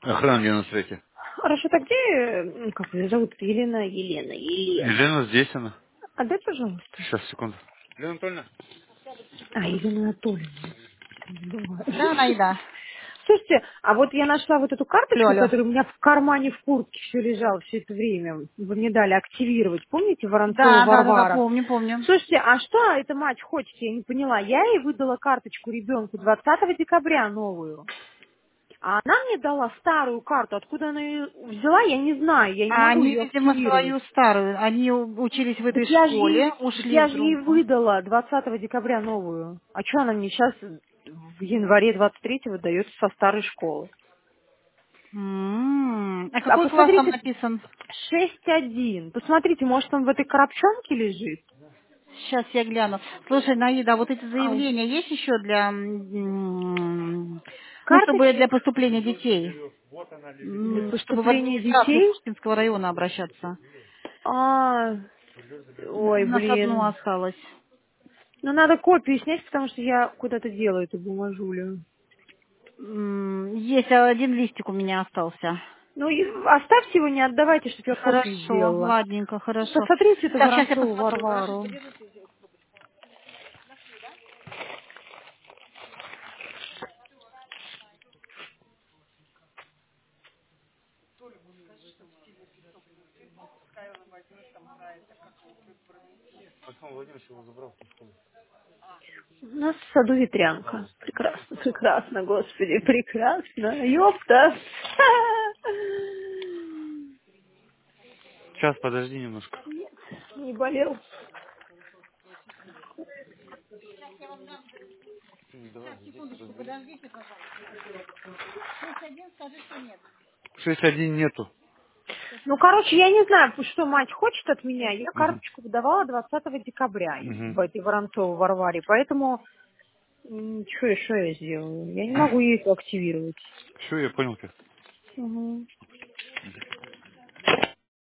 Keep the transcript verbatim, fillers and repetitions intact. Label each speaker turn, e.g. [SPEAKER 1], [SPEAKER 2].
[SPEAKER 1] Охрана где на свете?
[SPEAKER 2] Хорошо, так где, м, как ее зовут? Елена, Елена, Елена.
[SPEAKER 1] Елена здесь она.
[SPEAKER 2] Отдай, пожалуйста.
[SPEAKER 1] Сейчас, секунду. Елена Анатольевна.
[SPEAKER 2] А, Елена Анатольевна. Забываю.
[SPEAKER 3] Да, Наида.
[SPEAKER 2] Слушайте, а вот я нашла вот эту
[SPEAKER 3] Алло,
[SPEAKER 2] карточку,
[SPEAKER 3] алло.
[SPEAKER 2] которая у меня в кармане в куртке все лежала все это время. Вы мне дали активировать. Помните, Воронцова
[SPEAKER 3] Да, да, да, да,
[SPEAKER 2] Варвара?
[SPEAKER 3] помню, помню.
[SPEAKER 2] Слушайте, а что эта мать хочет? Я не поняла. Я ей выдала карточку ребенку двадцатого декабря новую. А она мне дала старую карту. Откуда она ее взяла, я не знаю. Я не
[SPEAKER 3] А
[SPEAKER 2] могу
[SPEAKER 3] они,
[SPEAKER 2] ее
[SPEAKER 3] видимо,
[SPEAKER 2] активировать.
[SPEAKER 3] свою старую. Они у- учились в
[SPEAKER 2] Так
[SPEAKER 3] этой
[SPEAKER 2] я же ей,
[SPEAKER 3] школе,
[SPEAKER 2] так
[SPEAKER 3] ушли
[SPEAKER 2] я
[SPEAKER 3] в
[SPEAKER 2] же ей
[SPEAKER 3] другую.
[SPEAKER 2] выдала двадцатого декабря новую. А что она мне сейчас в январе двадцать третьего дает со старой школы?
[SPEAKER 3] М, А
[SPEAKER 2] А
[SPEAKER 3] какой класс там
[SPEAKER 2] посмотрите,
[SPEAKER 3] написан?
[SPEAKER 2] шесть один. Посмотрите, может он в этой коробчонке лежит?
[SPEAKER 3] Сейчас я гляну. Слушай, Наида, а вот эти
[SPEAKER 2] Ау.
[SPEAKER 3] заявления есть еще для, м, ну, чтобы для
[SPEAKER 2] Карточек
[SPEAKER 3] поступления детей?
[SPEAKER 2] для
[SPEAKER 3] М, Чтобы в
[SPEAKER 2] поступления
[SPEAKER 3] администрацию
[SPEAKER 2] детей?
[SPEAKER 3] Пушкинского района обращаться.
[SPEAKER 2] А,
[SPEAKER 3] У
[SPEAKER 2] ой,
[SPEAKER 3] нас одно
[SPEAKER 2] блин.
[SPEAKER 3] осталось.
[SPEAKER 2] Ну, надо копию снять, потому что я куда-то делаю эту бумажулю.
[SPEAKER 3] М, Есть один листик у меня остался.
[SPEAKER 2] Ну, и оставьте его, не отдавайте, чтобы я копию
[SPEAKER 3] Хорошо,
[SPEAKER 2] сделала.
[SPEAKER 3] ладненько, хорошо.
[SPEAKER 2] Посмотрите эту
[SPEAKER 3] Так, сейчас я
[SPEAKER 2] Воронцову
[SPEAKER 3] посмотрю.
[SPEAKER 2] Варвару.
[SPEAKER 1] Александр Владимирович его забрал со школы.
[SPEAKER 2] У нас в саду ветрянка. Прекрасно, прекрасно, господи, прекрасно. Ёпта.
[SPEAKER 1] Сейчас, подожди немножко.
[SPEAKER 2] Нет, не болел.
[SPEAKER 1] М, Давай здесь разберись.
[SPEAKER 3] Подождите, пожалуйста. Шесть один, скажи, что нет.
[SPEAKER 1] шесть один нету.
[SPEAKER 2] Ну, короче, я не знаю, что мать хочет от меня. Я
[SPEAKER 1] Угу.
[SPEAKER 2] карточку выдавала двадцатого декабря
[SPEAKER 1] Угу.
[SPEAKER 2] в этой Воронцовой Варваре, поэтому что, что я сделаю? Я не могу ее активировать.
[SPEAKER 1] Все, я понял как.
[SPEAKER 2] Угу.